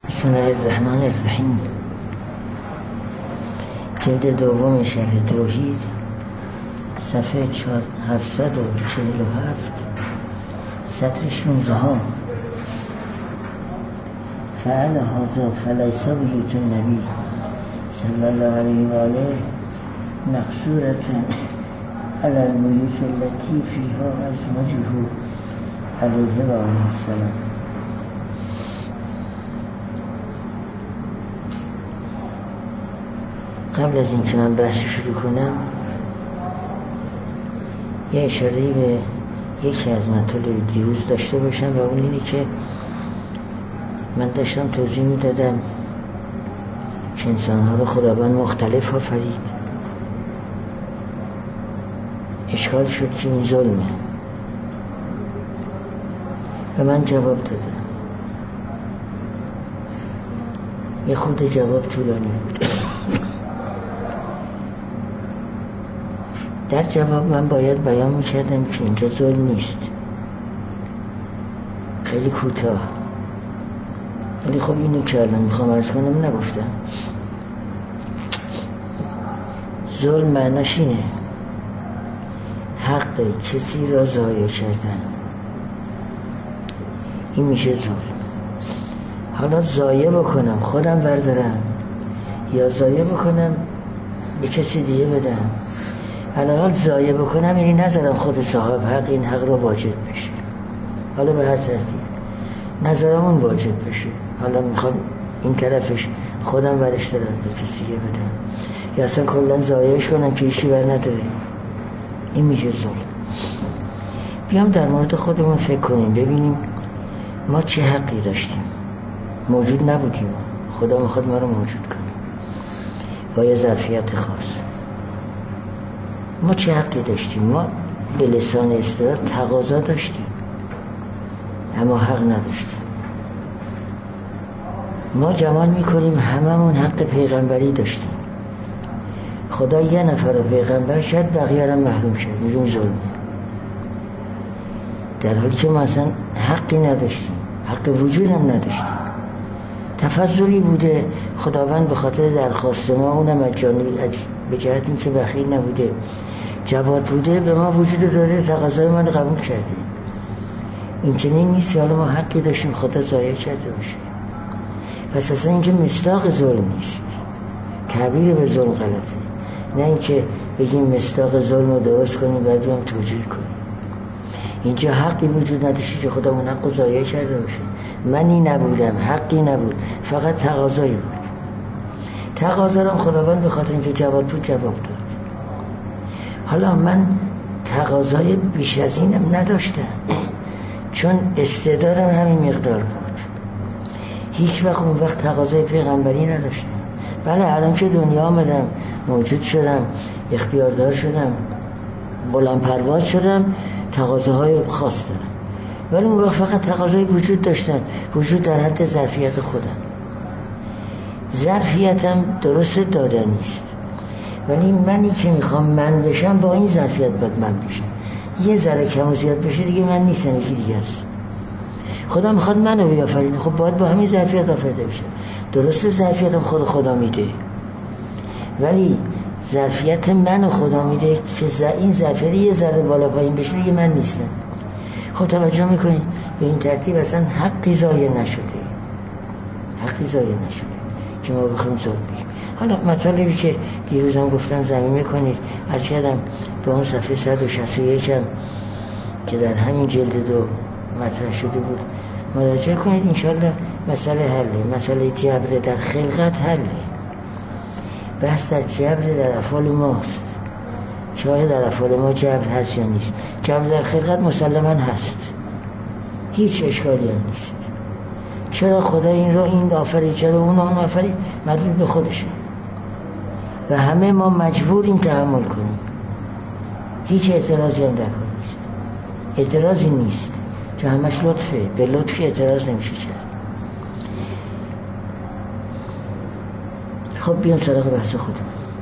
بسم الله الرحمن الرحیم. جلد دوم شرح توحید، صفحه 747، سطر 16. فعل هذا فلیس بیوت النبی صلی الله علیه و آله مقصورة علی البیوت التي فیها ازواجه علیه و آله السلام. قبل از این که من بحث شروع کنم یه اشاره به یکی از مطالب دیروز داشته باشم و اون اینه که من داشتم توضیح میدادم که انسان‌ها رو خداوند مختلف آفرید. اشکال شد که این ظلمه و من جواب دادم. یه خود جواب طولانی بود. در جواب من باید بیان میکردم که اینجا ظلم نیست، خیلی کوتاه، ولی خب اینو که الان میخوام عرض کنم نگفتم. ظلم معناش اینه حق کسی را ضایع کردن، این میشه ظلم. حالا ضایع بکنم خودم بردارم یا ضایع بکنم به کسی دیگه بدم، الان ضایع بکنم یعنی نذارم خود صاحب حق این حق رو واجد بشه، حالا به هر ترتیب نذارم اون واجد بشه، حالا میخوام این طرفش خودم برش دارم به کسی بدم یا اصلا کلا ضایعش کنم که ایشی بر نداره، این میشه ظلم. بیام در مورد خودمون فکر کنیم، ببینیم ما چه حقی داشتیم. موجود نبودیم، خدا میخواد ما رو موجود کنه با یه ظرفیت خاص. ما چه حقی داشتیم؟ ما به لسان استعداد تقاضا داشتیم اما حق نداشتیم. ما گمان میکنیم هممون حق پیغمبری داشتیم. خدا یه نفر رو پیغمبر شد، بقیه رو محروم شد، میگیم ظلمه، در حالی که ما اصلا حقی نداشتیم، حق وجود هم نداشتیم. تفضلی بوده خداوند به خاطر درخواست ما، اونم از جانب به جهت این که بخیل نبوده، جواد بوده، به ما وجود داده، تقاضای من قبول کرده. این چنین نیست حالا ما حقی داشتیم خدا ضایع کرده باشه. پس اصلا اینجا مصداق ظلم نیست، تعبیر به ظلم غلطه. نه اینکه بگیم مصداق ظلم رو درست کنیم بعد رو هم توجیه کنیم. اینجا حقی وجود نداشته که خدا اون حق رو ضایع کرده باشه. منی نبودم، حقی نبود، فقط تقاضایی بود. تقاضا رو خداوند به خاطر اینکه جواب بود جواب داد. حالا من تقاضای بیش از اینم نداشتم چون استعدادم همین مقدار بود. هیچ وقت اون وقت تقاضای پیغمبری نداشتم. بله الان که دنیا آمدم، موجود شدم، اختیاردار شدم، بلند پرواز شدم، تقاضاهای خاص دارم، ولی اون وقت فقط تقاضای وجود داشتم، وجود در حد ظرفیت خودم. ظرفیتم درست داده نیست، ولی منی که میخوام من بشم با این ظرفیت باید من بشم. یه ذره کم و زیاد بشه دیگه من نیستم، یکی دیگه است. خدا میخواد منو بیافرینه، خب باید با همین ظرفیت آفریده بشه. درسته ظرفیتم خدا میده، ولی ظرفیت منو خدا میده که این ظرفیت یه ذره بالا پایین بشه دیگه من نیستم. خب توجه میکنی به این ترتیب اصلا حقی ضایع نشده، حقی ضایع نشده که ما بخوایم ظلم بگیم. حالا مطالبی که دیروز هم گفتم زمینه کنید، از کردم به اون صفحه 161 هم که در همین جلد 2 مطرح شده بود مراجعه کنید، انشالله مسئله حله. مسئله جبر در خلقت حله. بحث در جبر در افعال ماست، چه در افعال ما جبر هست یا نیست. جبر در خلقت مسلما هست، هیچ اشکالی هم نیست. چرا خدا این رو این آفرید، چرا اون آفرید، مربوط به خودشه و همه ما مجبوریم تحمل کنیم. هیچ اعتراضی هم در کار نیست، اعتراضی نیست چون همش لطفه، به لطفی اعتراض نمیشه کرد. خب بیام سراغ بحث خودم.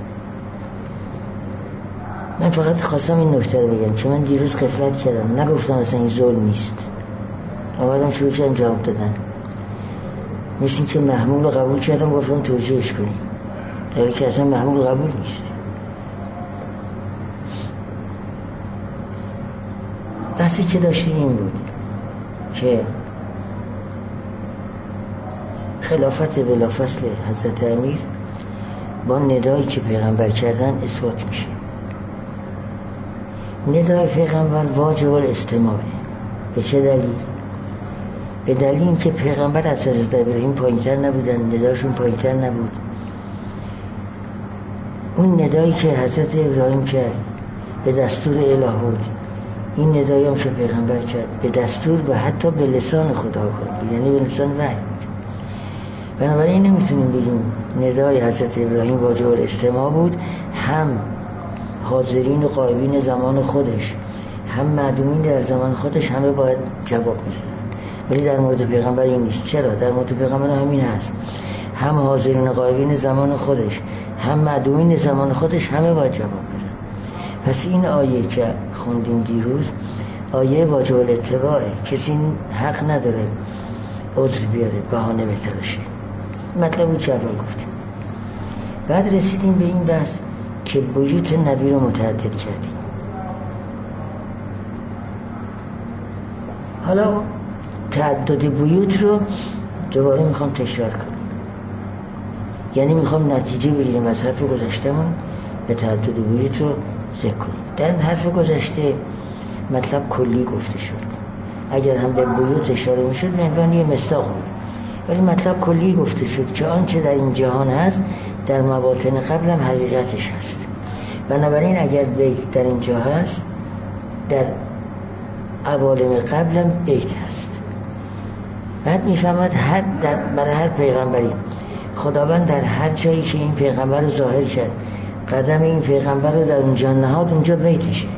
من فقط خواستم این نکته رو بگم که من دیروز غفلت کردم، نگفتم اصلا این ظلم نیست، آمدم شروع کردم جواب دادن. مثل که محمول رو قبول کردم گفتم توجیهش کنیم، در حالی که اصلا محمول قبول نیست. بحثی که داشتیم این بود که خلافت بلافاصل حضرت امیر با ندایی که پیغمبر کردن اثبات میشه. ندای پیغمبر واجب الاستماع. به چه دلیل؟ به دلیل اینکه پیغمبر از حضرت ابراهیم پایین‌تر نبودن، نداشون پایین‌تر نبود. اون ندایی که حضرت ابراهیم کرد به دستور اله بود، این ندایی هم که پیغمبر کرد به دستور و حتی به لسان خدا بود، یعنی به لسان وحی. بنابراین نمیتونیم بگیم ندای حضرت ابراهیم واجب الاستماع بود، هم حاضرین و غایبین زمان خودش هم معدومین در زمان خودش همه باید جواب میدن. ولی در مورد پیغمبر این نیست. چرا؟ در مورد پیغمبر همین هست، هم حاضرین و غایبین زمان خودش هم معدومین زمان خودش همه باید جواب بدن. پس این آیه که خوندیم دیروز آیه واجب الاتباعه، کسی حق نداره عذر بیاره، بهانه بتراشه. مطلبی که اول گفتیم. بعد رسیدیم به این بحث که بیوت نبی رو متعدد کردیم. حالا تعدد بیوت رو دوباره میخوام تکرار کنم، یعنی میخوام نتیجه بگیریم از حرف گذشتهمون به تعدد بیوت رو ذکر کنیم. در این حرف گذشته مطلب کلی گفته شد، اگر هم به بیوت اشاره میشد به عنوان یه مصداق بود، ولی مطلب کلی گفته شد که آنچه در این جهان هست در مواطن قبل هم حقیقتش هست. بنابراین اگر بیت در اینجا هست در عوالم قبل هم بیت هست. بعد میفهمد برای هر پیغمبری خداوند در هر جایی که این پیغمبر رو ظاهر کرد قدم این پیغمبر رو در اونجا نهاد، اونجا بیتشه.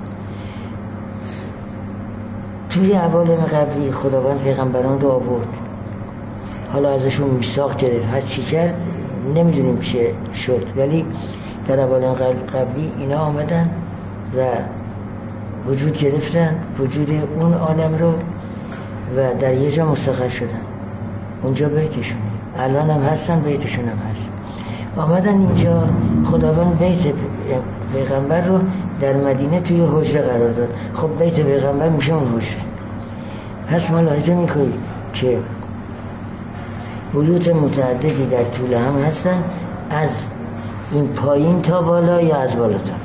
توی عوالم قبلی خداوند پیغمبران رو آورد، حالا ازشون میثاق گرفت، هر چی کرد نمیدونیم چه شد، ولی در عوالم قبلی اینا آمدن و وجود گرفتن، وجود اون عالم رو، و در یه جا مستقر شدن، اونجا بیتشونه. الان هم هستن، بیتشون هم هست. آمدن اینجا، خداوند بیت پیغمبر رو در مدینه توی حجره قرار داد. خب بیت پیغمبر میشه اون حجره. پس ملاحظه میکنید که بیوت متعددی در طول هم هستن، از این پایین تا بالا یا از بالا تا پایین.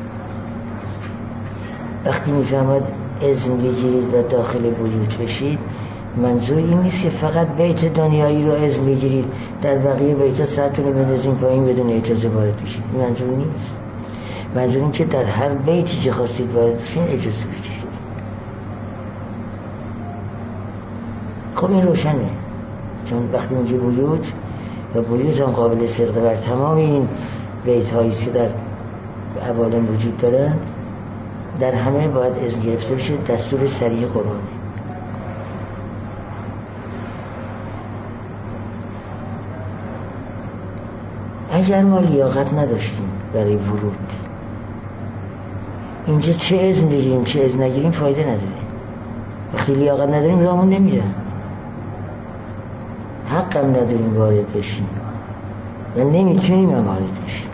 وقتی میفهمد اذن بگیرید و داخل بیوت بشید، منظور این نیست که فقط بیت دنیایی رو اذن بگیرید، در بقیه بیتا سرتون رو بندازین پایین بدون اجازه وارد بشید. این منظور نیست. منظور این که در هر بیتی که خواستید وارد بشین اجازه بگیرید. خب این روشنه، چون وقتی میگه بیوت و بیوت هم قابل صدق بر تمام این بیت هایی که در عوالم وجود دارن، در همه باید اذن گرفته بشه، دستور صریح قرآنه. اگر ما لیاقت نداشتیم برای ورود اینجا، چه اذن بگیریم چه اذن نگیریم فایده نداره. وقتی لیاقت نداریم راهمون نمیره، حقم نداریم وارد بشیم و نمیتونیم هم وارد بشیم.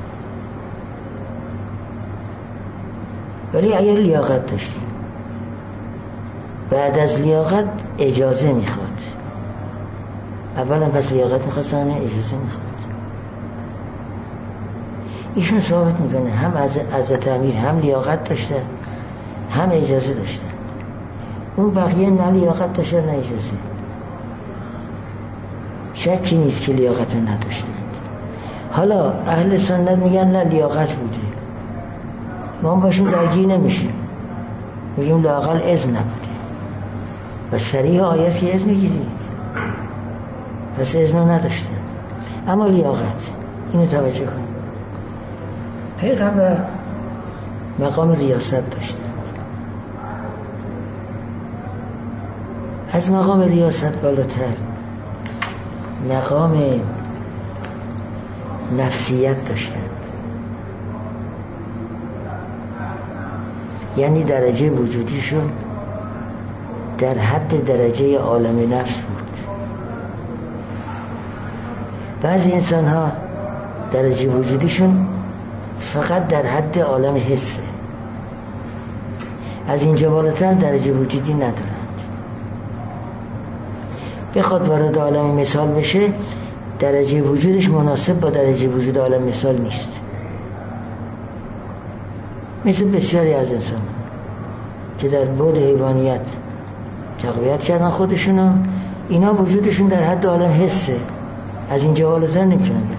ولی اگر لیاقت داشتیم، بعد از لیاقت اجازه میخواد. اولا پس لیاقت میخواستن، اجازه میخواد. ایشون ثابت میکنه هم از حضرت امیر هم لیاقت داشتن هم اجازه داشتن. اون بقیه نه لیاقت داشتن نه اجازه. شکی نیست که لیاقت رو نداشتن. حالا اهل سنت میگن نه لیاقت بوده، ما هم باشون درگیر نمیشیم، میگیم لااقل اذن نبوده و صریح آیت که اذن میگیرید، پس اذن رو نداشتن. اما لیاقت، اینو توجه کنید، پیغمبر مقام ریاست داشتند. از مقام ریاست بالاتر مقام نفسیت داشتند، یعنی درجه وجودیشون در حد درجه عالم نفس بود. بعضی انسان ها درجه وجودیشون فقط در حد عالم حسه، از اینجا بالاتر درجه وجودی ندارند. بخواد وارد عالم مثال بشه، درجه وجودش مناسب با درجه وجود عالم مثال نیست. مثل بسیاری از انسان که در بعد حیوانیت تقویت کردن خودشونو، اینا وجودشون در حد عالم حسه، از اینجا بالاتر نمیتونن برن.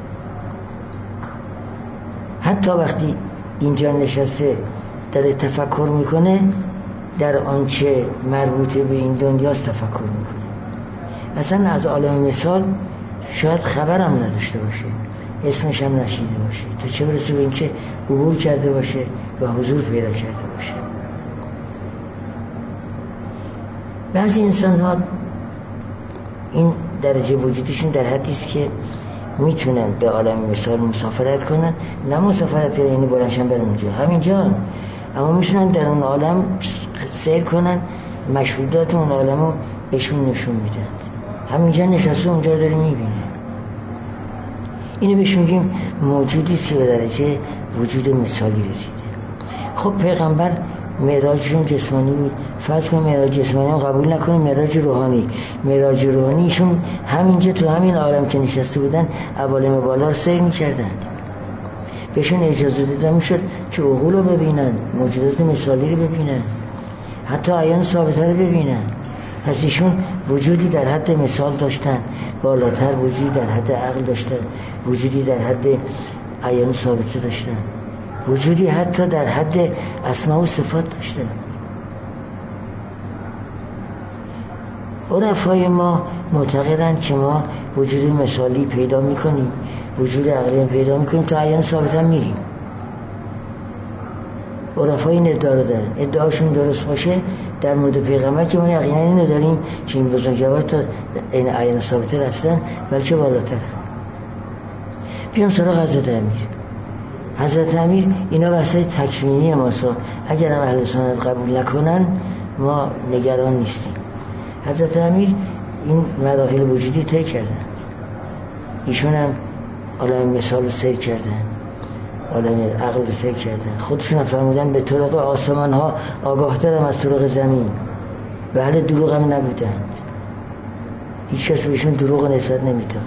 حتی وقتی اینجا نشسته در تفکر میکنه، در آنچه مربوط به این دنیاست تفکر میکنه، اصلا از عالم مثال شاید خبرم نداشته باشه، اسمش هم نشیده باشه، تا چه برسه به این که عبور کرده باشه و حضور پیدا کرده باشه. بعضی انسان ها این درجه وجودیشون در حدی است که میتونن به عالم مثال مسافرت کنن، نه مسافرت یعنی بلنشن برن اونجا، همینجا، اما میتونن در اون عالم سیر کنن، مشهودات اون عالم رو بهشون نشون میدن، همینجا نشسته اونجا داره میبینه. اینو بهشون میگیم موجودی که به درجه وجود مثالی رسیده. خب پیغمبر معراجشون جسمانی بود، فرض کن معراج جسمانی هم قبول نکنه، معراج روحانی، معراج روحانیشون همینجا تو همین عالم که نشسته بودن عوالم بالا رو سیر میکردند، بهشون اجازه داده میشد که عقول رو ببینن، موجودات مثالی رو ببینن، حتی عیان ثابته رو ببینن. پس ایشون وجودی در حد مثال داشتن، بالاتر وجودی در حد عقل داشتن، وجودی در حد عیان ثابته داشتن، وجودی حتی در حد اسماء و صفات داشتن. عرفای ما معتقدند که ما وجود مثالی پیدا میکنیم، وجود عقلی پیدا میکنیم، تا عیان ثابت هم میریم. عرفای این ادعا رو دارن، ادعاشون درست باشه در مورد پیغمبر که ما یقینا اینو داریم که این بزرگوار تا این عیان ثابته رفتن، بلکه بالاتر. بیام سراغ حضرت امیر. حضرت امیر اینا بحثای تکوینی ماست، اگر هم اهل سنت قبول نکنن ما نگران نیستیم. حضرت امیر این مراحل وجودی طی کردن، ایشون هم عالم مثال رو سیر کردن، عالم عقل رو سیر کردن، خودشون هم فرمودن به طرق آسمان ها آگاه ترم از طرق زمین و اهل دروغ هم نبودند، هیچ کس بهشون دروغ نسبت نمیداد.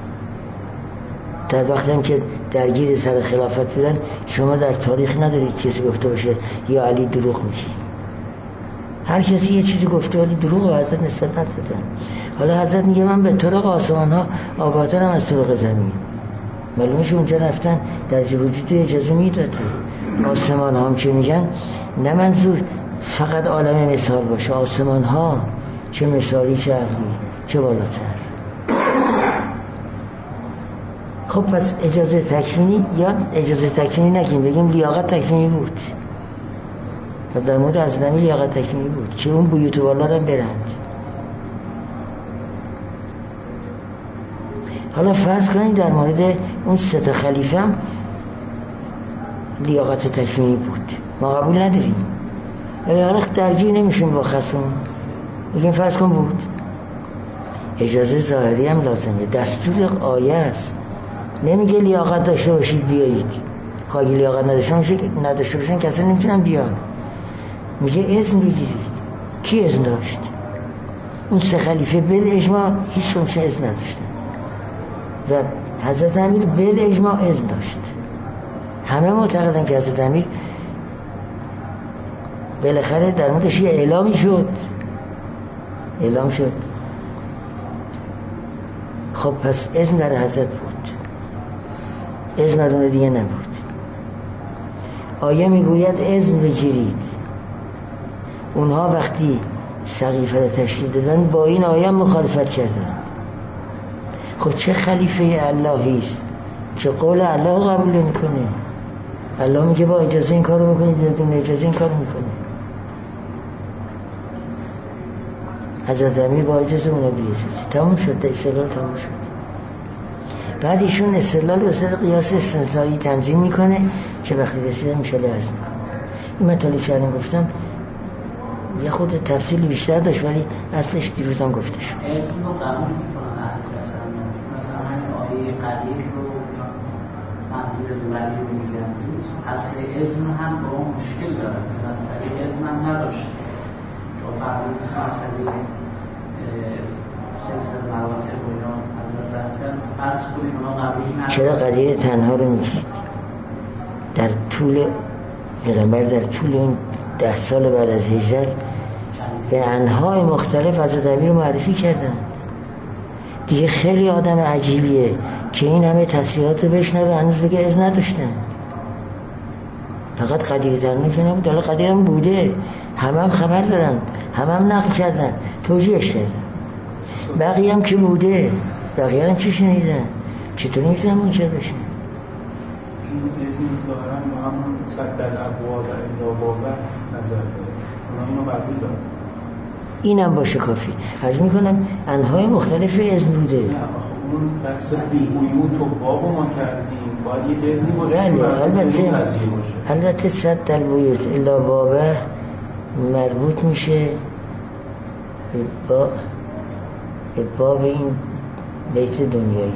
در وقتی هم که درگیر سر خلافت بودن، شما در تاریخ ندارید کسی گفته باشه یا علی دروغ میگه، هر کسی یه چیزی گفته ولی دروغ به حضرت نسبت ندادن. حالا حضرت میگه من به طرق آسمان ها آگاه‌ترم از طرق زمین. معلومه اونجا رفتن درجه وجودی اجازه میداده. آسمان ها هم که میگن نه منظور فقط عالم مثال باشه، آسمان ها چه مثالی چه عقلی چه بالاتر. خب پس اجازه تکوینی یا اجازه تکوینی نگیم، بگیم لیاقت تکوینی بود. در مورد از نمی لیاقت تکوینی بود که اون بیوت بالا رو برند. حالا فرض کنید در مورد اون سه تا خلیفه هم لیاقت تکوینی بود، ما قبول نداریم، ولی حالا درجی نمیشون با خصمون، بگیم فرض کن بود. اجازه ظاهری هم لازمه، دستور آیه است، نمیگه لیاقت داشته باشید بیایید، خواهی لیاقت نداشته باشن کسی نمیتونن بیان، میگه اذن بگیرید. کی اذن داشت؟ اون سه خلیفه بل اجماع هیچ شمشه اذن نداشتن و حضرت امیر بل اجماع اذن داشت. همه معتقدن که حضرت امیر بالاخره در موردش یه اعلامی شد، اعلام شد. خب پس اذن در حضرت بود، اذن در دیگه نبود. آیه میگوید اذن بگیرید. اونها وقتی سقیفه را تشکیل دادن با این آیه مخالفت کردن. خب چه خلیفه اللهی است که قول الله قبول نمی‌کنه؟ الله میگه با اجازه این کارو بکنید، بدون اجازه این کارو میکنه. حضرت امیر با اجازه، اونا بی اجازه. تموم شد، استدلال تموم شد. بعد ایشون استدلال به صورت قیاس استثنایی تنظیم میکنه که وقتی رسیده میشه عرض میکنه. این مطالبی که الان گفتم یه خود تفصیلی بیشتر داشت ولی اصلش دیروز هم گفته شد. اسم رو قبول میکنن مثلا قدیر رو منظور از ولی رو میگن دوست اصل اذن هم با مشکل دارن که از طریق اذن هم نداشته چون فرمود مسئله سلسله مراتب و اینا حضرت رفتن عرض کنیم اونا قبیل ندارن. چرا قدیر تنها رو میگید؟ در طول پیغمبر در طول این 10 سال بعد از هجرت به انواع مختلف حضرت علی رو معرفی کردند. دیگه خیلی آدم عجیبیه که این همه تصریحات رو بشنوه هنوز بگه اذن نداشتن. فقط قدیر تنها که نبود، حالا قدیر هم بوده، هم خبر دارن، هم نقل کردن، توجیهش کردن. بقیه هم که بوده، بقیه هم که شنیدن، چطوری میتونن منکر بشه؟ این اذن ظاهرا با همون صد الابواب الا بابه نظر داره، اونا اینو قبول دارن. اینم باشه کافی. عرض میکنم انهای مختلف اذن بوده. نه اون بحث بیوت و باب ما کردیم، باید یه اذنی باشه. بله البته صد البیوت الا بابه مربوط میشه به باب این بیت دنیایی.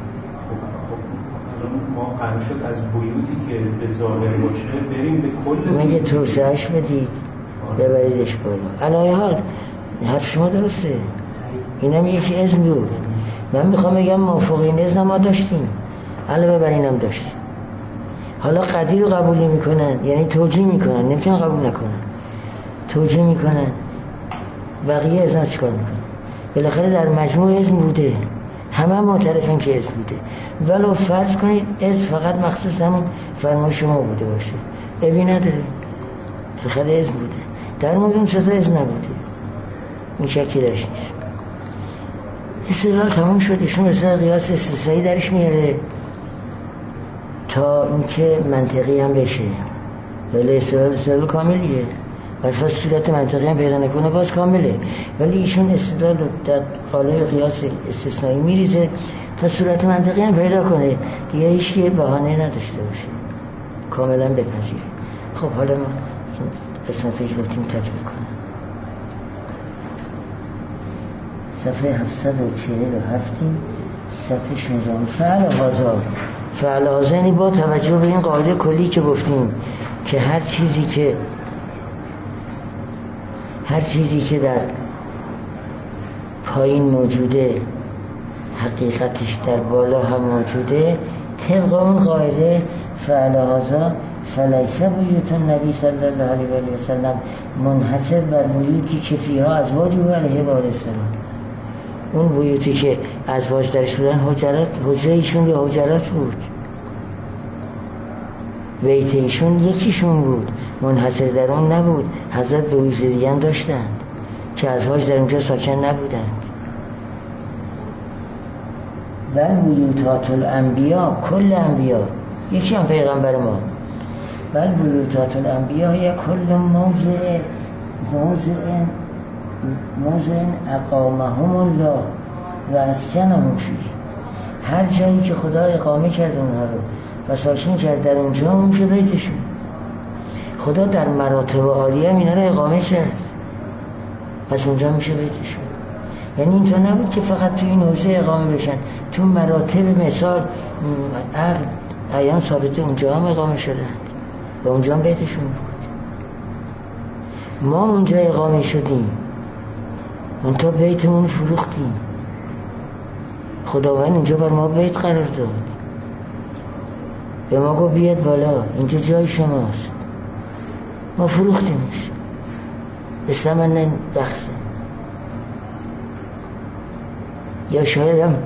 ما قرار شد از بیوتی که به ظاهر باشه بریم به کل مگه توسعهش بدید ببریدش بالا. علایه حال حرف شما درسته، اینم یکی اذن بود. من میخوام بگم موافق این اذن ما داشتیم، علاوه بر اینم داشتیم. حالا قدیر رو قبول میکنن، یعنی توجیه میکنن، نمیتونن قبول نکنن، توجیه میکنن. بقیه اذن چیکار میکنن؟ بالاخره در مجموع اذن بوده، همه معترفن که اذن بوده. ولو فرض کنید اذن فقط مخصوص همون فرمایش شما بوده باشه، ابی نداره، بالاخره اذن بوده. در مورد اون چطور اذن نبوده، این شکی درش نیست. استدلال تموم شد. ایشون مثلا قیاس استثنایی درش میاره تا اینکه منطقی هم بشه، ولی استدلال کاملیه. برفاس صورت منطقی هم پیدا نکنه باز کامله، ولی ایشون استدلال در قالب قیاس استثنایی میریزه تا صورت منطقی هم پیدا کنه، دیگه هیچ یه بهانه نداشته باشه، کاملا بپذیره. خب حالا ما این قسمتی که گفتیم تجربه کنم. صفحه 747 صفحه 16. فعل هازا با توجه به این قاعده کلی که گفتیم که هر چیزی که در پایین موجوده حقیقتش در بالا هم موجوده، طبق اون قاعده فعل هازا فلیس بیوت النبی صلی الله علیه و سلم منحصر بر بیوتی که فیها ازواج و علیه و السلام. اون بیوتی که ازواج درش بودن حجره ایشون یا حجرات بود، بیت ایشون یکیشون بود، منحصر در اون نبود. حضرت به بیوت دیگه هم داشتند که ازواج در اونجا ساکن نبودند. بل بیوتات الانبیا کل انبیا، یکی هم پیغمبر ما. بل بیوتات الانبیا یا کل موضع اقامهم الله و اسکنهم فیه. هر جایی که خدا اقامه کرد اونها رو و ساکن کرد در اونجا میشه بیتشون. خدا در مراتب عالیه اینا رو اقامه کرد، پس اونجا میشه بیتشون. یعنی اینطور نبود که فقط تو این حوزه اقامه بشن، تو مراتب مثال عقل ایام ثابته اونجا هم اقامه شدند و اونجا هم بیتشون بود. ما اونجا اقامه شدیم، منتها بیتمون فروختیم. خداوند اینجا بر ما بیت قرار داد، به ما گفت بیاد بالا، اینجا جای شماست. ما فروختیمش به ثمن بخصه، یا شاید هم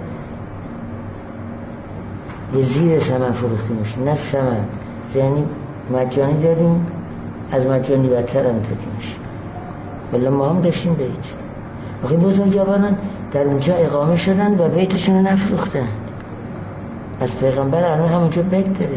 به زیر ثمن فروختیمش، نه ثمن، یعنی مجانی دادیم، از مجانی بدتر هم دادیمش، ولی ما هم داشتیم بیت. وقتی بزرگواران در اونجا اقامه شدن و بیتشون رو نفروختن. از پیغمبر الان همونجا بیت داره.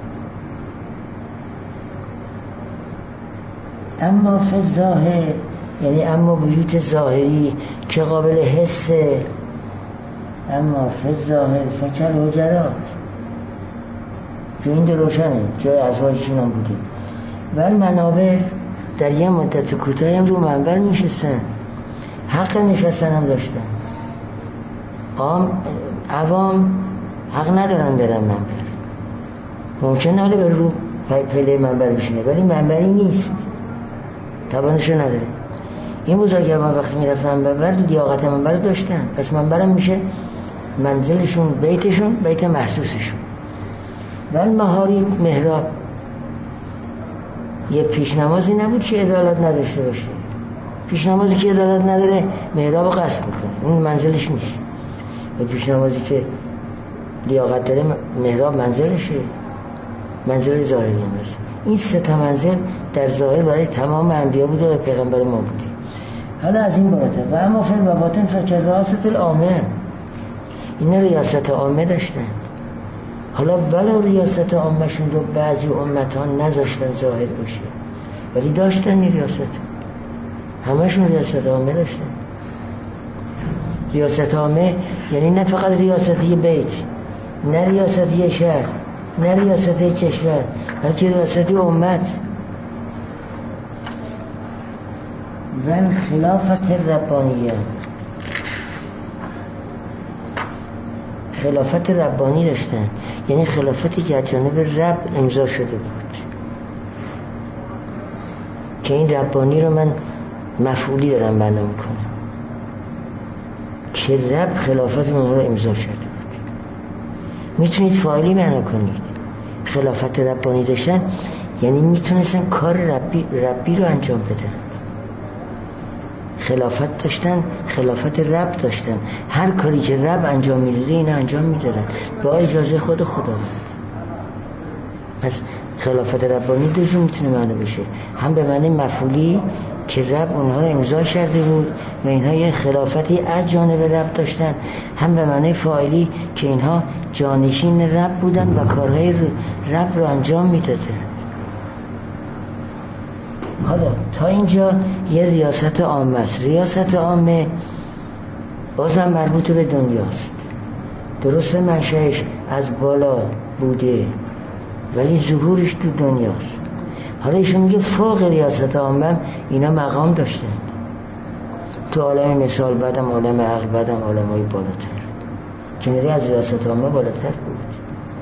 اما فی ظاهر، یعنی اما بیوت ظاهری که قابل حسه، اما فی ظاهر فکر حجرات که این روشنه جای ازواجشون هم بوده. ولی منابع در یه مدت کوتاهی هم رو منبر میشستن، حق نشستن هم داشتن. عوام حق ندارن برن منبر. ممکنه حالا بر رو پله منبر بشینه ولی منبری نیست، توانشو نداره. این بزرگواران وقتی میرفتن منبر لیاقت منبر داشتن، پس منبرم میشه منزلشون، بیتشون، بیت محسوسشون. ولی مهاری محراب یه پیش نمازی نبود که عدالت نداشته باشه. پیش نمازی که عدالت نداره محراب قصد میکنه، اون منزلش نیست. و پیش نمازی که لیاقت داره محراب منزلشه، منزل ظاهری هم هست. این سه تا منزل در ظاهر برای تمام انبیا بوده و پیغمبر ما بوده. حالا از این بالاتر و اما فعل و باطن فکر ریاست العامه، این ریاست عامه داشتن. حالا ولو ریاست عامهشون رو بعضی امتان نذاشتن ظاهر باشه ولی داشتن این ریاست، همشون ریاست عامه داشتن. ریاست عامه یعنی نه فقط ریاست یه بیت، نه ریاست یه شهر، نه ریاست یه کشور، بلکه ریاست امت. و خلافت ربانیه، خلافت ربانی داشتن، یعنی خلافتی که از جانب رب امضا شده بود که این ربانی رو من مفعولی دارم بنا میکنم که رب خلافت من رو امضا شده بود. میتونید فاعلی بنا کنید. خلافت ربانی داشتن یعنی میتونستن کار ربی رو انجام بدن. خلافت داشتن، خلافت رب داشتن، هر کاری که رب انجام میداده اینا انجام میدادن با اجازه خود خداوند. پس خلافت ربانی دو جور میتونه معنی بشه، هم به معنی مفعولی که رب اونها رو امضا کرده بود و اینها یه خلافتی از جانب رب داشتن، هم به معنی فاعلی که اینها جانشین رب بودن و کارهای رب رو انجام میدادن. حالا تا اینجا یه ریاست عامه است. ریاست عامه بازم مربوط به دنیاست. درست منشأش از بالا بوده ولی ظهورش تو دنیاست. حالا ایشون میگه فوق ریاست عامه اینا مقام داشتند تو عالم مثال، بعدم عالم عقل، بعدم عالم‌های بالاتر. کناری از ریاست عامه بالاتر بود.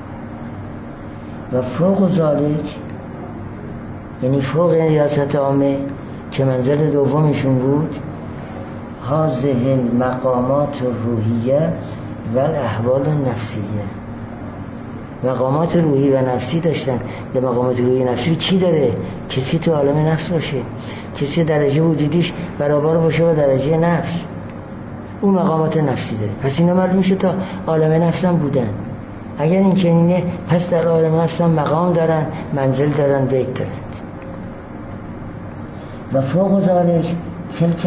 و فوق ذالک یعنی فوق ریاست عامه که منزل دومشون بود، هذه المقامات الروحیه و الاحوال النفسیه. مقامات روحی و نفسی داشتن. در مقامات روحی نفسی چی داره؟ کسی تو عالم نفس باشه، کسی درجه وجودیش برابر باشه با درجه نفس، اون مقامات نفسی داره. پس اینا معلوم میشه تا عالم نفس هم بودن. اگر این چنینه پس در عالم نفس هم مقام دارن، منزل دارن، بیت دارن. و فوق ذالک تلک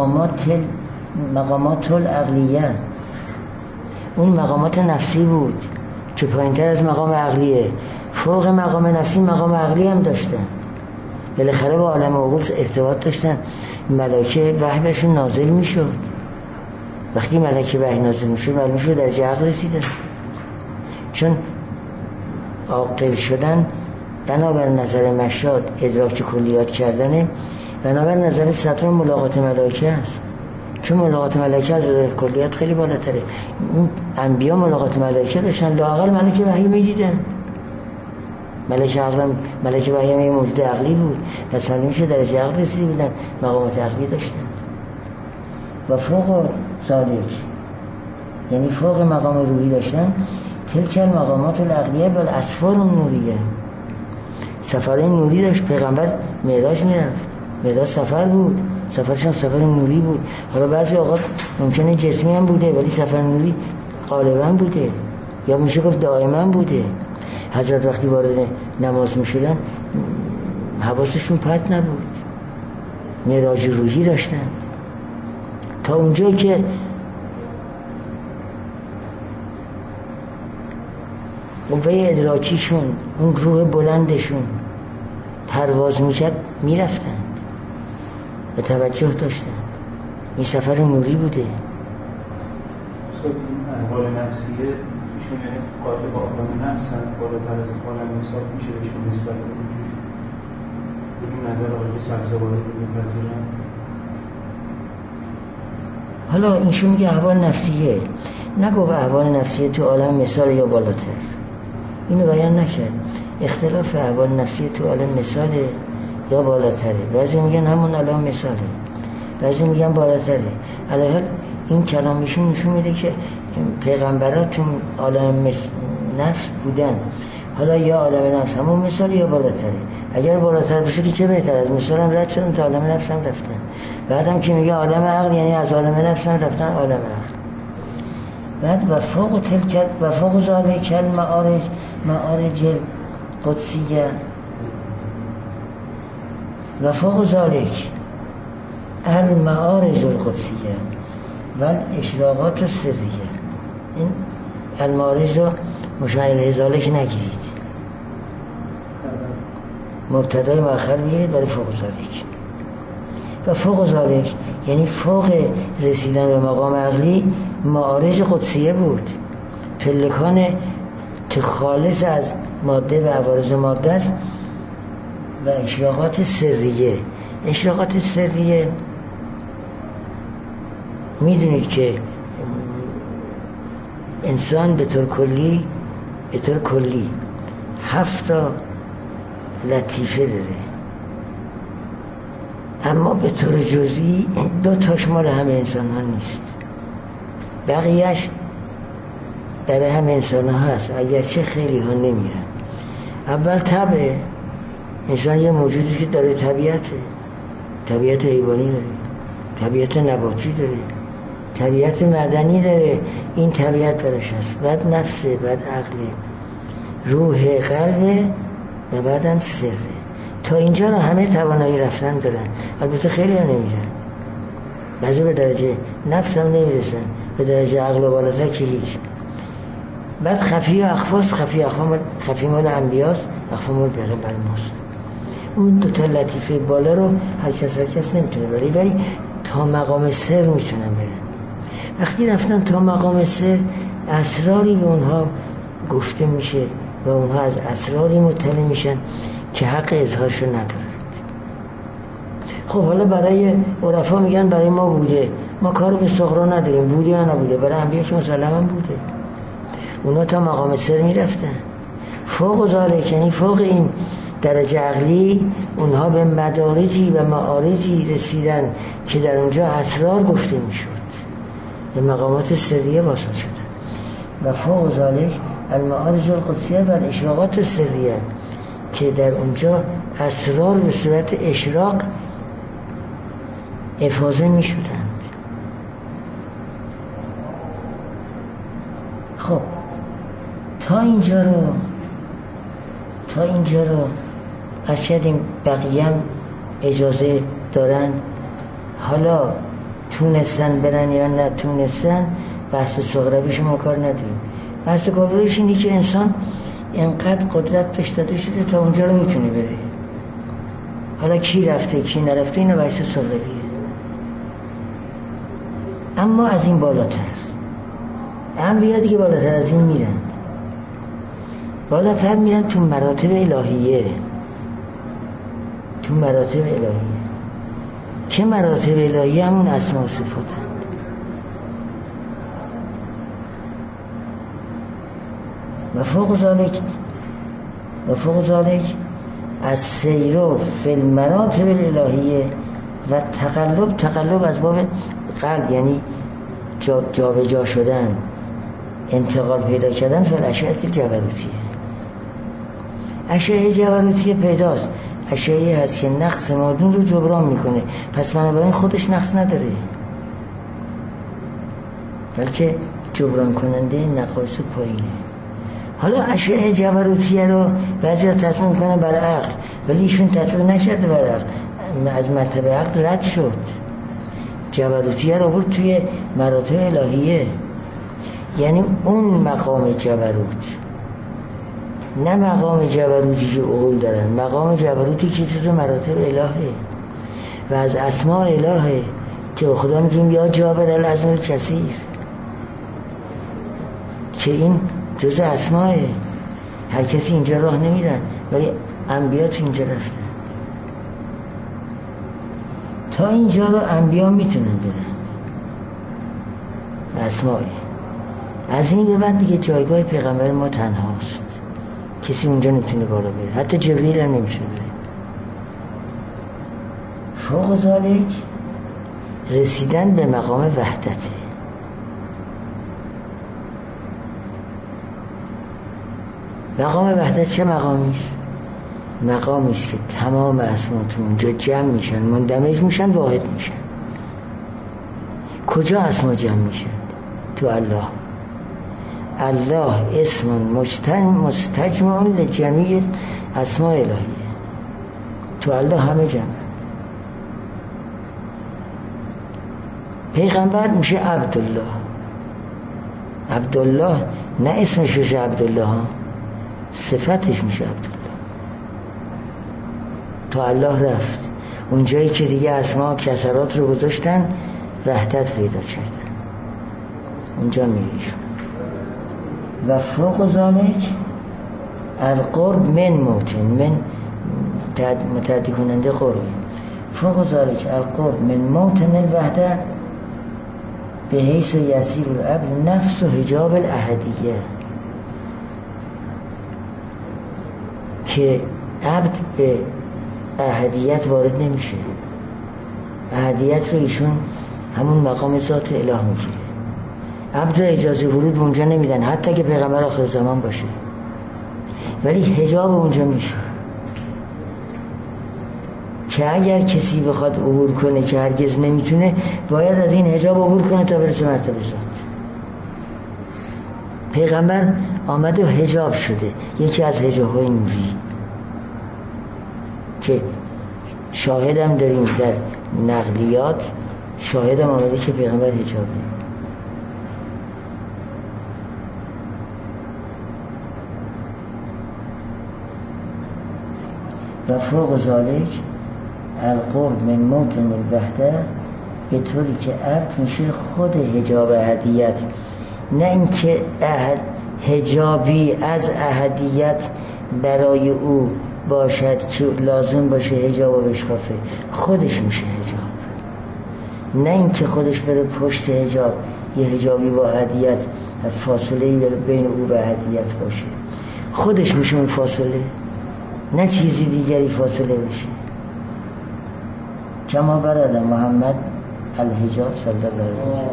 مقامات العقلیه، اون مقامات نفسی بود که پایینتر از مقام عقلیه. فوق مقام نفسی مقام عقلی هم داشتن، بالاخره با عالم عقول ارتباط داشتن. ملائکه وحی بهشون نازل میشد. وقتی ملائکه وحی نازل میشد معلوم شد درجه عقل رسیدن، چون عاقل شدن بنابر نظر مشاد ادراک کلیات کردنه، بنابر نظر سطر ملاقات ملائکه است. چون ملاقات ملائکه از ادراک کلیات خیلی بالاتره. این انبیا ملاقات ملائکه داشتن، لااقل ملائکه وحی میدیدن. ملائکه وحی می موجود عقلی بود، پس معلوم میشه درجه عقل رسیده بودن، مقامات عقلی داشتن. و فوق ذالک یعنی فوق مقام روحی داشتن. تلک المقامات العقلیه بل اسفار النوریه، سفرهای نوری داشت. پیغمبر معراج میرفت، معراج سفر بود، سفرش هم سفر نوری بود. حالا بعضی اوقات ممکنه جسمی هم بوده ولی سفر نوری غالبا بوده یا میشه گفت دائما بوده. حضرت وقتی وارد نماز میشدن حواسشون پرت نبود، معراج روحی داشتن. تا اونجایی که قوه ادراکیشون، اون روح بلندشون پرواز میکرد میرفتن و توجه داشتن. این سفر نوری بوده. این احوال نفسیه ایشون یعنی قالب عالم نفسن، بالاتر از عالم مثال میشه بهشون نسبت اونجوری. این نظر آقای سبزواری رو میپذیرن. حالا اینشون میگه احوال نفسیه، نگفت احوال نفسی تو عالم مثال یا بالاتر، اینو بیان نکرد. اختلاف احوال نفسی تو عالم مثاله یا بالاتره. بعضی میگن همون الان مثاله، بعضی میگن بالاتره. علیه این کلامیشون نشون میده که پیغمبرات تو عالم نفس بودن، حالا یا عالم نفس همون مثال یا بالاتره. اگر بالاتر بشه که چه بهتر، از مثال هم رد شدن تا عالم نفس هم رفتن. بعدم که میگه عالم عقل یعنی از عالم نفس هم رفتن عالم عقل. بعد و فوق ذالک المعارج القدسیه و فوق ذالک المعارج القدسیه و الاشراقات السریه. این المعارج رو مشاهده ذالک نگیرید، مبتدای مؤخر بگیرید برای فوق ذالک. و فوق ذالک یعنی فوق رسیدن به مقام عقلی معارج قدسیه بود، پلکان که خالص از ماده و عوارض ماده است. و اشراقات سریه، اشراقات سریه میدونید که انسان به طور کلی 7 لطیفه داره، اما به طور جزئی 2 تاش مال همه انسان ها نیست، بقیهش برای همه انسان ها هست، اگرچه خیلی ها نمیرن. اول طبع انسان یه موجودی که داره طبیعت حیوانی داره، طبیعت نباتی داره، طبیعت معدنی داره. این طبیعت برش هست. بعد نفسه، بعد عقله، روح، قلبه و بعدم سره. تا اینجا رو همه توانایی رفتن دارن، البته خیلی ها نمیرن، بعضی به درجه نفس هم نمیرسن، به درجه عقل و بالاتر که هیچ. بعد خفی و اخفاست. خفی مال انبیاست، اخفا مال پیغمبر ماست. اون 2 لطیفه بالا رو هر کس نمیتونه بره، ولی تا مقام سر میتونن برن. وقتی رفتن تا مقام سر، اسراری به اونها گفته میشه و اونها از اسراری مطلع میشن که حق اظهارشو ندارند. خب حالا برای عرفا میگن برای ما بوده، ما کار به صغرا نداریم، بوده یا نبوده. برای انبیا که مسلماً بوده، اونا تا مقام سر میرفتن. فوق ذالک یعنی فوق این درجه عقلی، اونها به مدارجی و معارجی رسیدن که در اونجا اسرار گفته میشد، به مقامات سریه واصل شدن. و فوق ذالک المعارج القدسیه و الاشراقات السریه، که در اونجا اسرار به صورت اشراق افاضه می شدند. خب تا اینجا رو از شدیم بقیه هم اجازه دارن. حالا تونستن برن یا نتونستن، بحث صغرویش ما کار نداریم. بحث کبرویش اینی که انسان اینقدر قدرت پیش داده شده تا اونجا رو میتونه بره. حالا کی رفته کی نرفته اینو بحث صغرویه. اما از این بالاتر انبیا دیگه بالاتر از این میرن، بالاتر میرن تو مراتب الهیه. که مراتب الهیه همون اسما و صفاتند. و فوق ذالک از سیرو فی المراتب الالهیه و تقلب از باب قلب، یعنی جابجا شدن، انتقال پیدا کردن. فی الاشعه الجبروتیه، اشعه جبروتیه پیداست. اشعه هست که نقص مادون رو جبران میکنه، پس بنابراین خودش نقص نداره، بلکه جبران کننده نقایص پایینه. حالا اشعه جبروتیه رو بعضی ها تطبیق میکنه بر عقل، ولی ایشون تطبیق نشده بر عقل، از مرتبه عقل رد شد. جبروتیه رو برد توی مراتب الهیه، یعنی اون مقام جبروت، نه مقام جبروتی که عقول دارن، مقام جبروتی که جزو مراتب الهه و از اسماء الهه، که خدا میگیم یا جابر العظم الکثیر، که این جزو اسماء. هر کسی اینجا راه نمیرن، ولی انبیا تو اینجا رفتن. تا اینجا رو انبیا میتونن برن، اسماء. از این به بعد دیگه جایگاه پیغمبر ما تنهاست، کسی اونجا نمیتونه بالا بره، حتی جبریل هم نمیتونه بره. فوق ذالک رسیدن به مقام وحدته. مقام وحدت چه مقامی است؟ مقامی است که تمام اسما تو اونجا جمع میشن، مندمج میشن، واحد میشن. کجا اسما جمع میشن؟ تو الله. الله اسم مستجمع لجمیع اسماء الهیه. تو الله همه جمع. پیغمبر میشه عبدالله. عبدالله نه اسمش میشه عبدالله ها، صفتش میشه عبدالله. تو الله رفت اون جایی که دیگه اسما کسرات رو گذاشتن، وحدت پیدا کردن، اونجا میریشون. و فوق ذالک القرب من موطن، من متعدی کننده قربه. فوق ذالک القرب من موطن الوحده به حیث یسیر العبد نفس و حجاب الاحدیه، که عبد به احدیت وارد نمیشه. احدیت رو ایشون همون مقام ذات اله میگیره. عبد رو اجازه ورود به اونجا نمیدن، حتی که پیغمبر آخر زمان باشه، ولی حجاب اونجا میشه که اگر کسی بخواد عبور کنه که هرگز نمیتونه، باید از این حجاب عبور کنه تا برسه مرتبه ذات. پیغمبر آمده و حجاب شده، یکی از حجاب‌های نوری که شاهدم داریم در نقلیات، شاهدم آمده که پیغمبر حجابه. و فوق ذالک القرب من موطن الوحده، به طوری که عبد میشه خود حجاب احدیت، نه اینکه حجابی از احدیت برای او باشد که لازم باشه حجاب و بشکافه، خودش میشه حجاب. نه اینکه خودش بره پشت حجاب، یه حجابی با احدیت، فاصله بین او و احدیت باشه، خودش میشه اون فاصله، نه چیزی دیگری فاصله بشه. کما برد محمد الحجاب صلی الله علیه وسلم.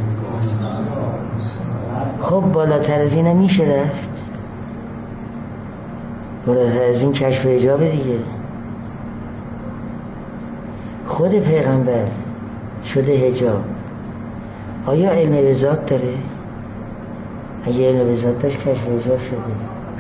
خب بالاتر از این میشه رفت، بالاتر از این کشف حجاب دیگه. خود پیغمبر شده حجاب. آیا علم به ذات داره؟ اگه علم به ذات داشت کشف حجاب شده.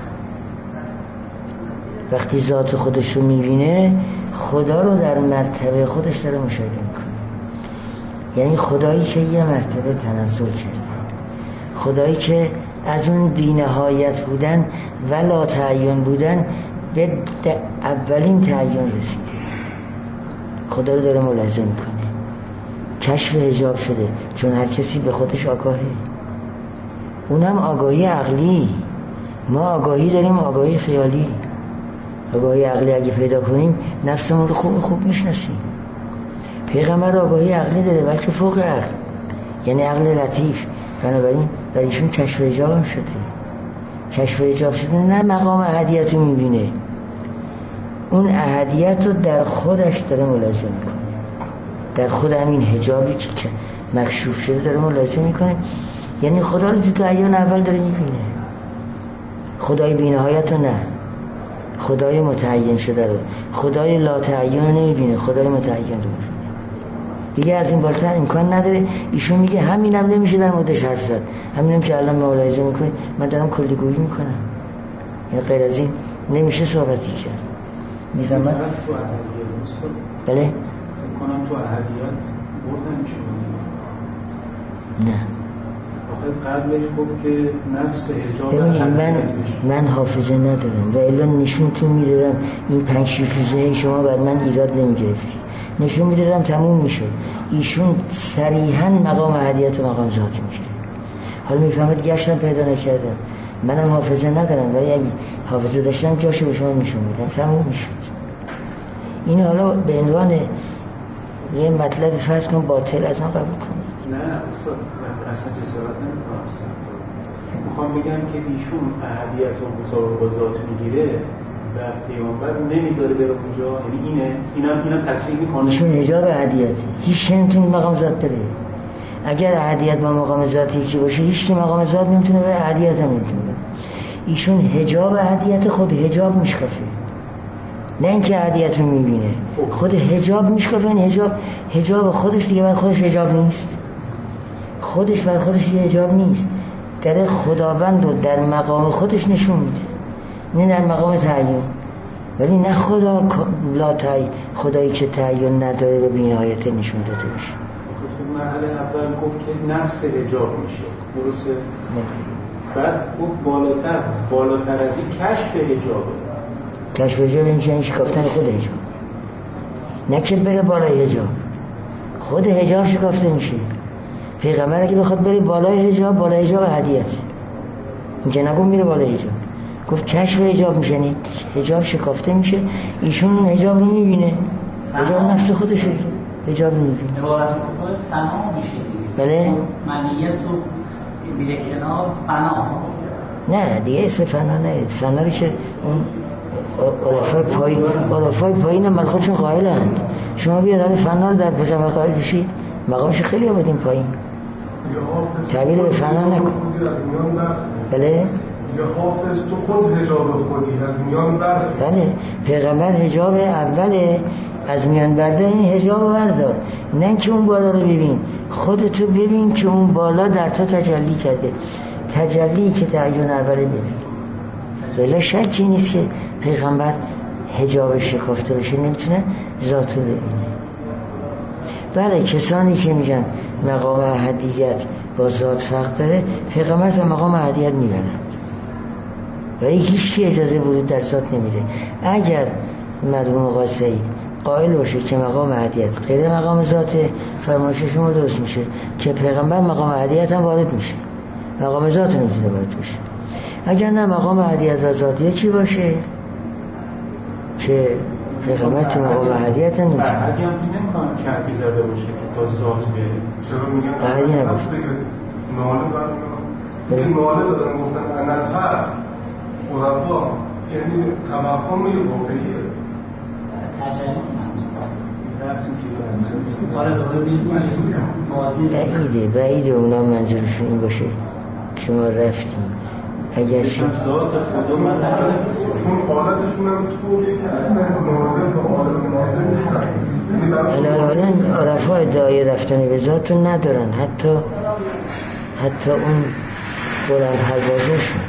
وقتی ذات خودش رو میبینه، خدا رو در مرتبه خودش داره مشاهده میکنه. یعنی خدایی که یه مرتبه تنزل کرده، خدایی که از اون بی‌نهایت بودن و لا تعین بودن به اولین تعین رسیده، خدا رو داره ملاحظه میکنه. کشف حجاب شده، چون هر کسی به خودش آگاهه. اونم آگاهی عقلی. ما آگاهی داریم، آگاهی خیالی. آگاهی عقلی اگه پیدا کنیم نفسمون رو خوب میشناسیم. پیغمبر آگاهی عقلی داره، بلکه فوق عقل، یعنی عقل لطیف. بنابراین برای ایشون کشف حجاب هم شده. کشف حجاب شده، نه مقام احدیت رو میبینه، اون احدیت رو در خودش داره ملاحظه میکنه، در خود همین حجابی که مکشوف شده داره ملاحظه میکنه. یعنی خدا رو تو ایام اول داره میبینه، خدای بی‌نهایت رو نه، خدای متعین شده رو، خدای لا تعین رو نمیبینه، خدای متعین رو میبینه. دیگه از این بالاتر امکان نداره. ایشون میگه همینم نمیشه در موردش حرف زد، همینم که الان ملاحظه میکنی من دارم کلی گویی میکنم، یعنی غیر از این نمیشه صحبتی کرد. میفهمم؟ بله؟ کنم تو احدیت بردن شما نه قبلش گفت که نفس حجاب ببینید من حافظه ندارم و الا نشونتون میدادم این 5-6 روزه شما بر من ایراد نمیگرفتی، نشون میدادم تموم میشد. ایشون صریحا مقام احدیت و مقام ذات میگیره. حالا میفهمید گشتم پیدا نکردم، منم حافظه ندارم ولی اگه حافظه داشتم جاشو به شما نشون میدم، تموم میشد. این حالا به عنوان یه مطلب فرض کن باطل از من قبول کنید. نه استاد اصلا جسارت نمیکنم. میخوام بگم که ایشون اهلیت و مسابقه با ذات میگیره و پیامبر نمیذاره بره اونجا، یعنی اینم تصریح میکنه ایشون حجاب اهلیت، هیچ نمیتونه مقام ذات بره. اگر اهلیت با مقام ذات یکی باشه هیچ کی مقام ذات نمیتونه بره، اهلیت هم نمیتونه بره. ایشون حجاب اهلیت خود حجاب میشکافه، نه اینکه اهلیت رو میبینه، خود حجاب میشکافه. این حجاب خودش دیگه بر خودش حجاب نیست، خودش بر خودش یه حجاب نیست، در خداوند رو در مقام خودش نشون میده، نه در مقام تعین. ولی نه خدا لا تعین، خدایی که تعین نداره به بی‌نهایت نشون داده باشه. مرحله اول گفت که نفس حجاب میشه، درسته؟ بعد گفت بالاتر از این کشف حجابه. کشف حجاب این شکافتن خود حجاب، نه که بره بالای حجاب، خود حجاب شکافته میشه. پیغمبر اگه بخواد بره بالای حجاب هدیت، اینجا نگم میره بالای حجاب، گفت کشف حجاب میشه، حجاب شکافته میشه. ایشون حجاب رو میبینه، حجاب نفس خودش حجاب رو میبینه. عبارت کفر فنا میشه دیگه. بله؟ منیت و بیره کنار فنا. نه دیگه اسم فنا نه، فنا رو که اون عرفای پایین هم خودشون قائلند. شما بیاد حال فنا رو در پیغمبر قائل بشید، مقامش خیلی آمدیم پایین. تعبیر به فنا نکن. بله؟ یا حافظ تو خود حجاب خودی از میان برد. بله، پیغمبر حجاب اوله از میان برده، این حجاب رو بردار، نه که اون بالا رو ببین، خودتو ببین که اون بالا در تو تجلی کرده، تجلی که تعین اوله ببین. بلا شکی نیست که پیغمبر حجاب شکافته بشه، نمیتونه ذاتو ببینه. بله، کسانی که میگن مقام احدیت با ذات فرق داره، پیغمبر تا مقام احدیت میبرند، ولی هیچ کی اجازه ورود در ذات نمیده. اگر مرحوم آقای سعید قائل باشه که مقام احدیت غیر مقام ذاته، فرمایش شما درست میشه که پیغمبر مقام احدیت هم وارد میشه، مقام ذات نمیتونه وارد بشه. اگر نه مقام احدیت و ذات یکی باشه که پیغمبر تو مقام احدیت هم نمیتونه. اگه هم نمیکنم که حرفی زده باشه که تا ذات بیاره، چرا میگن نگفت ناله برمیان این ناله زدن گفتن انالحق عرفا، یعنی توهم یه واقعیه بعیده اونا منظورشون این باشه که ما رفتیم اگر چی چون حالتشون هم طوریه که اصلا ناظر به عالم ناظر نیستن. الان عرفا ادعای رفتن به ذاتون ندارن، حتی اون بلند پروازشون.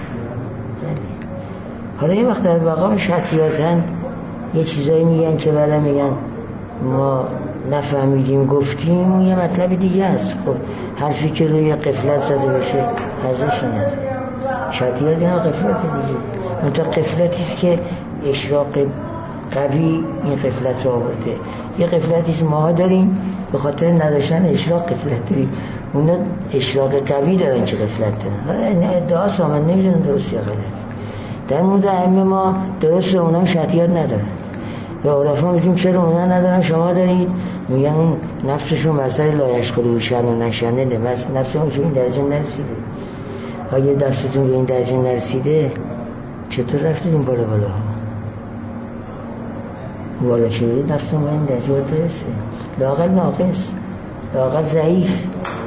حالا یه وقت در مقام شطیاتن یه چیزایی میگن که بعدا میگن ما نفهمیدیم گفتیم، یه مطلب دیگه است. خب حرفی که روی قفلت زده باشه ارزشی نداره. شطیات اینا قفلت دیگه، اون تا قفلتیست که اشراق قوی این قفلت رو آورده. یه قفلتیست ماها داریم به خاطر نداشتن اشراق قفلت داریم، اونا اشراق قوی دارن که قفلت دارن. این ادعا سامن نمیدونن درست یا غلط. در مورد ائمه ما درست اونا شطیات ندارن. به عرفا میگیم چرا اونا ندارن شما دارید؟ میگن اون نفسشون مثلا لایشقلو شن و نشنده، بس نفسشون به این درجه نرسیده. اگه دستتون به این درجه نرسیده چطور رفتید این بالا بالا ها؟ بالا که برید نفستون به این درجه باید برسه، لااقل ناقص، لااقل ضعیف.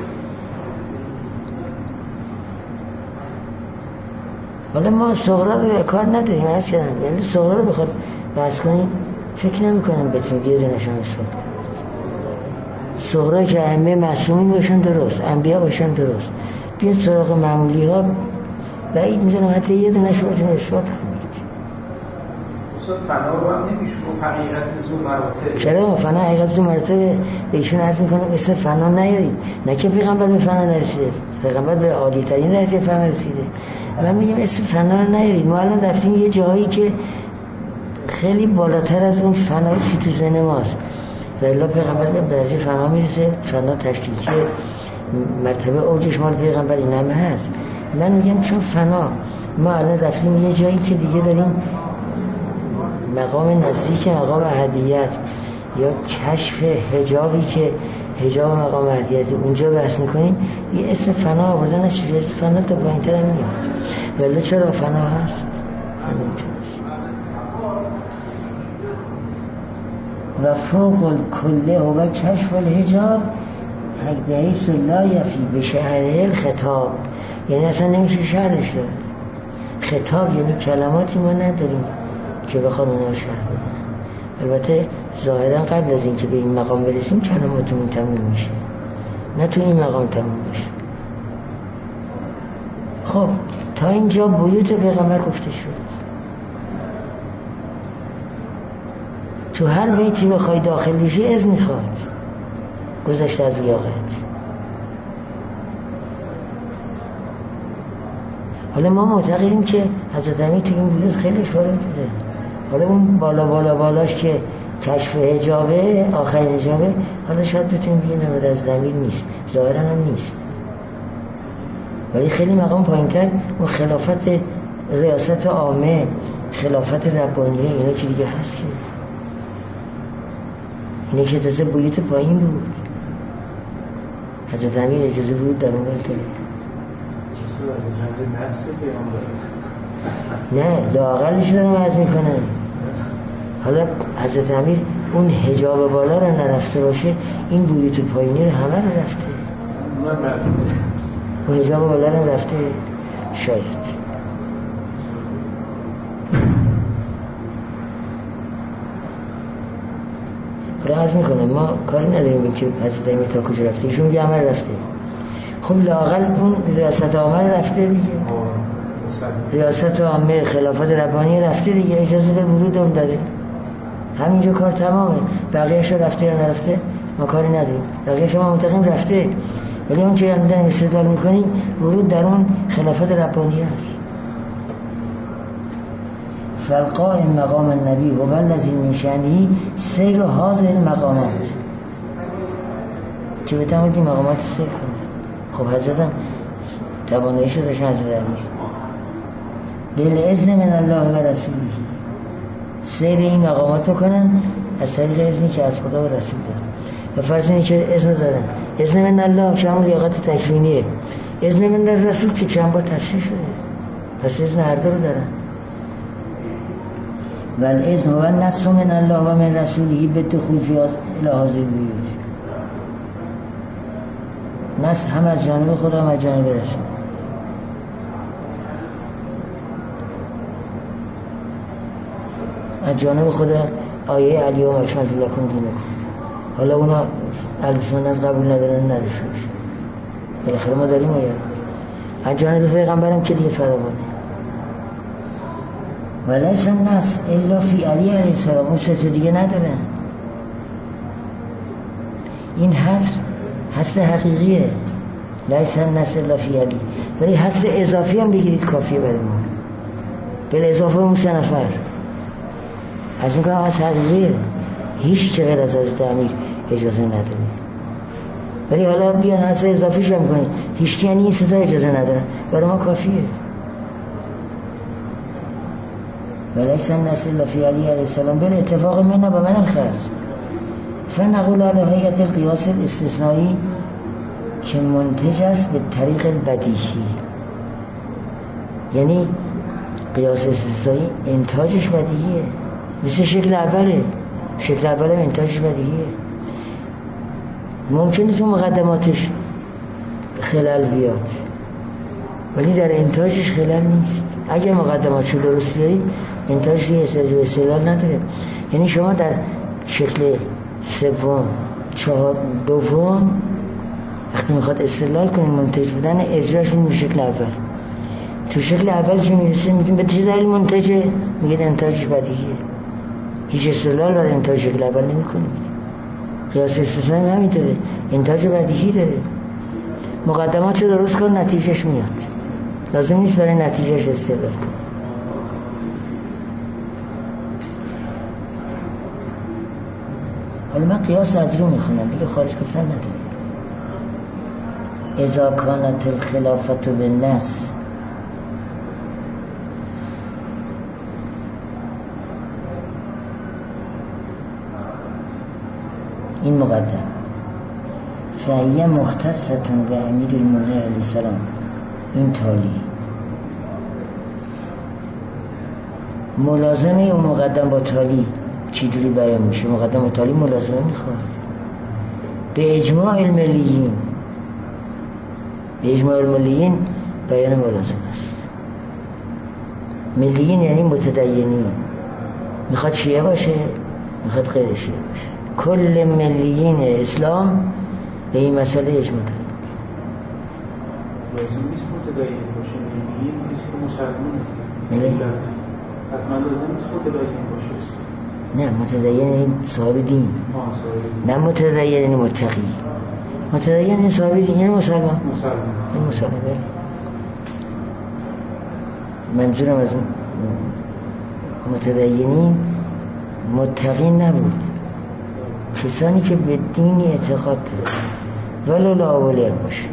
حالا ما صغرا رو کار نداریم، هست که یعنی صغرا رو بخواد بحث کنیم فکر نمی کنم بتونید یه دونشان اثبات کنید. صغرا که ائمه معصومین باشن درست، انبیا باشن درست، بیاد سراغ معمولی ها بعید میدونم حتی یه دونشون بتونید اثبات کنید. اصلا فنا رو هم نمیشه گفت حقیقت زو مراتب. چرا؟ فنا حقیقت زو مراتب به ایشون عرض میکنم اسم فنا نیارید، نه که پیغمبر به فنا نرسیده، پیغمبر به عالی ترین درجه فنا رسیده. من میگم اسم فنا رو نیارید. ما الان رفتیم یه جایی که خیلی بالاتر از اون فناییست که تو ذهن ماست. و الا پیغمبر به درجه فنا میرسه، فنا تشکیکی مرتبه اوجش مال پیغمبر این همه هست. من میگم چون فنا ما الان رفتیم یه جایی که دیگه داریم مقام نزدیک مقام احدیت یا کشف حجابی که حجاب مقام مهدیتی اونجا بحث میکنیم، یه اسم فنا آوردن از چجوری اسم فنا تا پایین تر هم میاد، ولی چرا فنا هست؟ و فوق الکله و کشف الحجاب به حیث لا یفی به شهره الخطاب، یعنی اصلا نمیشه شهرش داد. خطاب یعنی کلماتی ما نداریم که بخوان اونا رو شهر بدن. البته ظاهرا قبل از این که به این مقام برسیم کلماتمون تموم میشه، نه تو این مقام تموم بشه. خب تا اینجا بیوت پیغمبر گفته شد. تو هر بیتی بخوای داخل بشی اذن میخواد، گذشته از لیاقت. حالا ما معتقدیم که حضرت امیر تو این بیوت خیلیش وارد بوده. حالا اون بالاش که کشف حجابه، آخرین حجابه، حالا شاید بتونیم بگیم از ضمیر نیست، ظاهرا هم نیست، ولی خیلی مقام پایین‌تر اون خلافت ریاست عامه، خلافت ربانیه، اینا که دیگه هست که اینه که تازه بیوت پایین بود. حضرت امیر اجازه بود در اون کنه. نه لااقلش دارم عرض میکنم. حالا حضرت امیر اون حجاب بالا رو نرفته باشه، این بیوت پایینی رو همه رو رفته. اون حجاب بالا رو رفته شاید. حالا عرض میکنم ما کاری نداریم که حضرت امیر تا کجا رفته، ایشون میگه همه رفته. خب لااقل اون ریاست عامه رفته دیگه، ریاست عامه خلافت ربانی رفته دیگه، اجازه ده ورود هم داره. همینجا کار تمامه. بقیه‌اش رفته یا نرفته ما کاری نداریم، بقیه‌اش ما معتقدیم رفته، ولی اون چه هم داریم استدلال میکنیم ورود در اون خلافت ربانی است. فالقائم مقام النبی و الذی من شأنه سیر هذه المقامات، چه بتونیم این مقامات سیر کنه. خب حضرت هم تواناییشو داشتن حضرت امیر بالاذن من الله و رسوله، سیر این مقامات بکنن از طریق اذنی که از خدا و رسول دارن. و فرض اینه که اذن دارن، اذن من الله که همون لیاقت تکوینیه، اذن من رسول که چند بار تصریح شده، پس اذن هر دو رو دارن. و الاذن و النصر من الله و من رسوله بالدخول فی هذه البیوت، نصر هم از جانب خدا هم از جانب رسول. از جانب خدا آیه الیوم اکملت لکم دینکم، حالا اونا اهل سنت قبول ندارن نداشته باشه، بالاخره ما داریم آیه. از جانب پیغمبرم که دیگه فراوانه. ولیس النصر الا فی علی علیه السلام، اون سه دیگه ندارن. این حصر حقیقیه، لیس النصر الا فی علی، ولی حصر اضافی هم بگیرید کافیه برای ما، بل اضافه اون 3 نفر از میکنم از حقیقیه، هیچ چه غیر از حضرت امیر اجازه نداره. ولی حالا بیان حصر اضافیش هم کنید، هیچ یعنی این 3 اجازه ندارن، برای ما کافیه. ولیس النصر الا فی علی علیه السلام بل اتفاق من و من الخاص، فنقول علی هیئت القیاس الاستثنایی که منتج است به طریق البدیهی، یعنی قیاس استثنایی انتاجش بدیهیه، مثل شکل اوله، شکل اوله انتاجش بدیهیه. ممکنه تو مقدماتش خلل بیاد ولی در انتاجش خلل نیست. اگر مقدماتشو درست بیارید انتاجش استدلال نداره. یعنی شما در شکل سوم دوم وقتی میخواد استدلال کنید منتج بودن اجراش این شکل اول، تو شکل اول که میرسید میگیم به چه دلیل منتجه، میگید انتاجش بدیهیه، هیچ استدلال برای انتاج شکل اول نمیکنید. قیاس استثنایی همینطوره، انتاج بدیهی داره. مقدماتشو درست کن نتیجهش میاد، لازم نیست برای نتیجهش استدلال کن. حالا من قیاس از رو میخونم دیگه، خارج گفتن نداره. اذا کانت الخلافت بالنص، این مقدم فهیه مختصتون به امیر المؤمنین علیه السلام. این تالی ملازمه و مقدم با تالی چجوری بیان میشه؟ مقدم با تالی ملازمه میخواد به اجماع الملیین. به اجماع الملیین بیان ملازمه است. ملیین یعنی متدینین، میخواد شیعه باشه میخواد غیر شیعه باشه، کل ملیین اسلام به این مسئله اجماع دارند. لازم نیست متدین باشه، ملیین نیست که مسلمان حتما لازم نیست متدین باشه. نه، متدین یعنی صاحب دین، نه متدین یعنی متقی. متدین یعنی صاحب دین، یعنی مسلمان. این مسلمان. منظورم از متدینین متقین نبود، کسانی که به دینی اعتقاد دارن ولو لاولی هم باشه.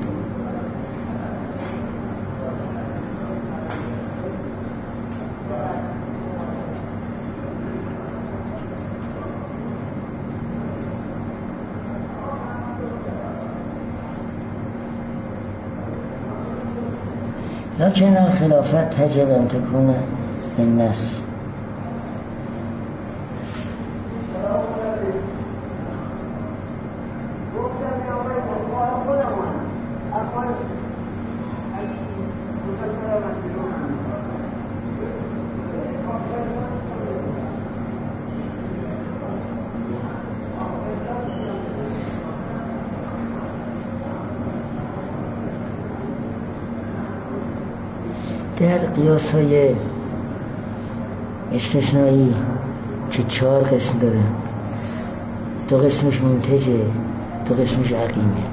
لكن الخلافات تجب أن تكون للناس. در قیاس‌های استثنایی که 4 قسم دارند، 2 قسمش منتجه، 2 قسمش عقیمه.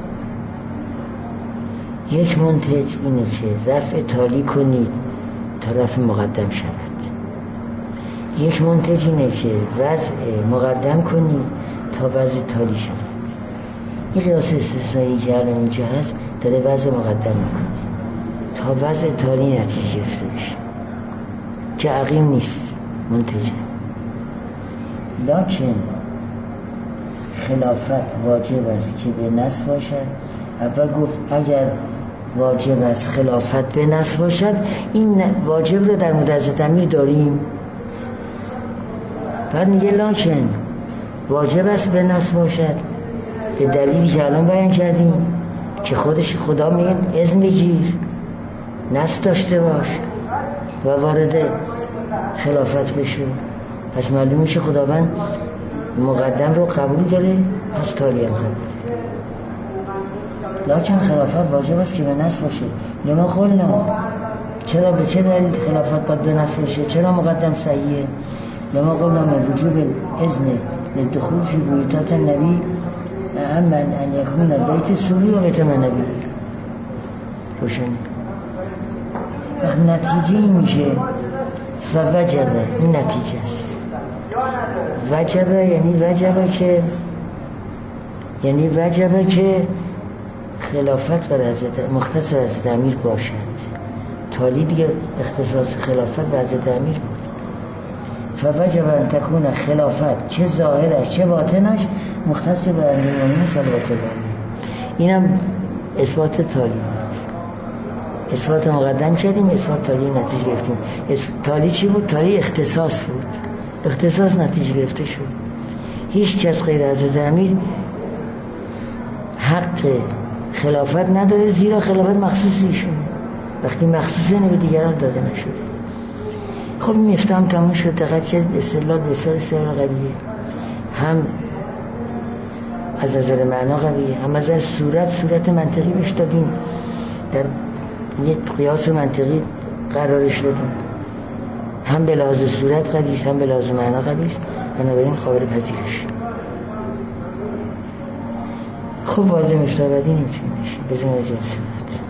یک منتج اینه که رفع تالی کنید تا رفع مقدم شود. یک منتج اینه که وضع مقدم کنید تا وضع تالی شود. این قیاس استثنایی که الان اینجا هست داره وضع مقدم میکنه تا وضع تالی نتیجه گرفته بشه، که عقیم نیست، منتجه. لکن خلافت واجب است که به نص باشد. اول گفت اگر واجب است خلافت به نص باشد، این واجب رو در مورد حضرت امیر داریم. بعد میگه لکن واجب است به نص باشد، به دلیلی که الان بیان کردیم که خودش خدا میگه اذن بگیر، نص داشته باش و وارد خلافت بشه. پس معلوم میشه خداوند مقدم رو قبول داره، پس تالی هم قبول داره. لکن خلافت واجب است که به نص باشه. لما قلنا، چرا به چه دلیل خلافت باید به نص باشه؟ چرا مقدم صحیحه؟ لما قلنا من وجوب اذن للدخول فی بیوتات النبی اما ان یکون بیت سوری و بیت نبی. روشن. وقت نتیجه میشه فوجبه، این نتیجه است. وجبه یعنی وجبه که خلافت بر حضرت مختص بر حضرت امیر باشد. تالی دیگه اختصاص خلافت بر حضرت امیر بود. فوجب ان تکون خلافت چه ظاهرش چه باطنش مختص بر امیر المؤمنین صلوات الله علیه. اینم اثبات تالی بود. اثبات مقدم کردیم، اثبات تالی نتیجه گرفتیم. تالی چی بود؟ تالی اختصاص بود. اختصاص نتیجه گرفته شد. هیچ کس غیر حضرت امیر حق خلافت نداره، زیرا خلافت مخصوص ایشونه. وقتی مخصوصه اینه به دیگران داده نشده. خب این مفتاح تموم شد. دقت کرد استدلال بسیار قویه، هم از نظر معنا قویه، هم از نظر صورت منطقی بهش دادیم، در یک قیاس منطقی قرارش دادیم. هم به لحاظ صورت قوی است، هم به لحاظ معنا قوی است، بنابراین قابل پذیرش. خب واضح مفتاح بعدی نمیتونیم بشیم، بزنیم جلسه بعد.